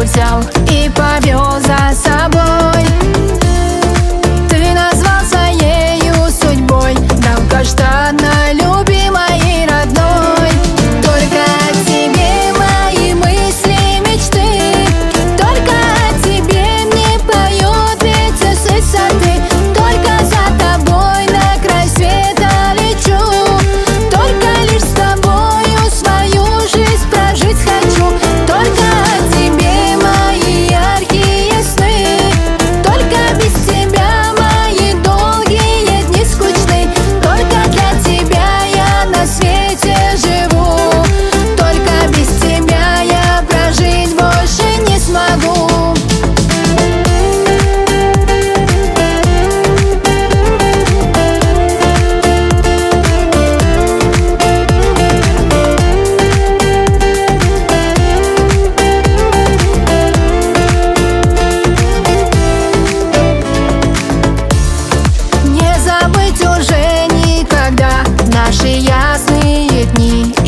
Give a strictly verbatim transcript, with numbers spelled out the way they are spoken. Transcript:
взял и повел за собой. Ты назвался ею судьбой, долгожданной, любимой и родной. Только о тебе мои мысли, мечты, только о тебе мне поет ветер с высоты. Только за тобой на край света лечу, только лишь с тобою свою жизнь прожить хочу. Только о тебе мои яркие сны, только без тебя мои долгие дни скучны. Только для тебя я на свете живу, только без тебя я прожить больше не смогу. Не забыть уже никогда наши ясные дни.